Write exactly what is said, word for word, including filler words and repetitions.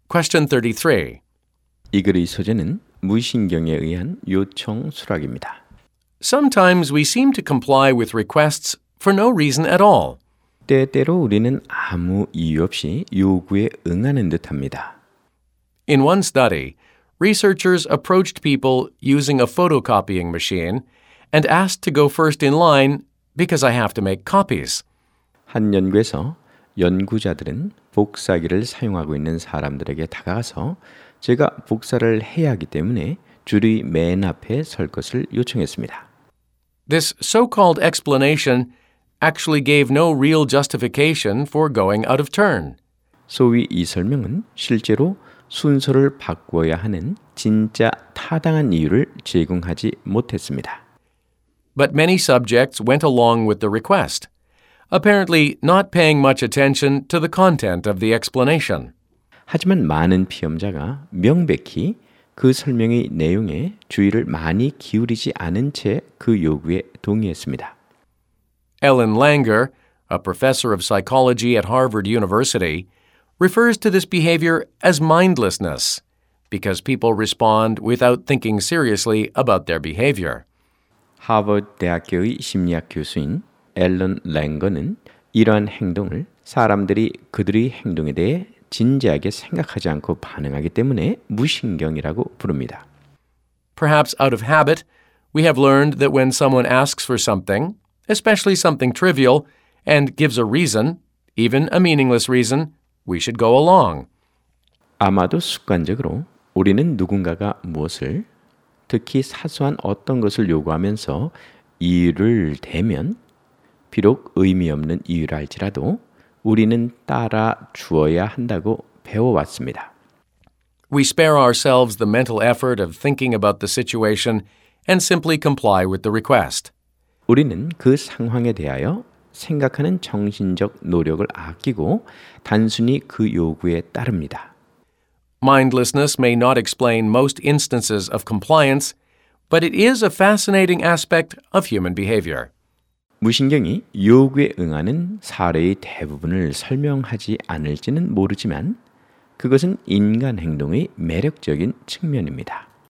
Question thirty-three. 이 글의 소재는 무신경에 의한 요청 수락입니다. Sometimes we seem to comply with requests for no reason at all. 때때로 우리는 아무 이유 없이 요구에 응하는 듯합니다. In one study, researchers approached people using a photocopying machine and asked to go first in line because I have to make copies. 한 연구에서 연구자들은 복사기를 사용하고 있는 사람들에게 다가가서 제가 복사를 해야 하기 때문에 줄이 맨 앞에 설 것을 요청했습니다. This so-called explanation actually gave no real justification for going out of turn. 소위 이 설명은 실제로 순서를 바꿔야 하는 진짜 타당한 이유를 제공하지 못했습니다. But many subjects went along with the request, apparently not paying much attention to the content of the explanation. 하지만 많은 피험자가 명백히 그 설명의 내용에 주의를 많이 기울이지 않은 채 그 요구에 동의했습니다. Ellen Langer, a professor of psychology at Harvard University, refers to this behavior as mindlessness because people respond without thinking seriously about their behavior. 하버드 대학교의 심리학 교수인 앨런 랭거는 이러한 행동을 사람들이 그들의 행동에 대해 진지하게 생각하지 않고 반응하기 때문에 무신경이라고 부릅니다. Perhaps out of habit, we have learned that when someone asks for something, especially something trivial, and gives a reason, even a meaningless reason, we should go along. 아마도 습관적으로 우리는 누군가가 무엇을, 특히 사소한 어떤 것을 요구하면서 이유를 대면 비록 의미 없는 이유라 할지라도 우리는 따라 주어야 한다고 배워왔습니다. We spare ourselves the mental effort of thinking about the situation and simply comply with the request. 우리는 그 상황에 대하여 생각하는 정신적 노력을 아끼고 단순히 그 요구에 따릅니다. Mindlessness may not explain most instances of compliance, but it is a fascinating aspect of human behavior. 무신경이 요구에 응하는 사례의 대부분을 설명하지 않을지는 모르지만 그것은 인간 행동의 매력적인 측면입니다.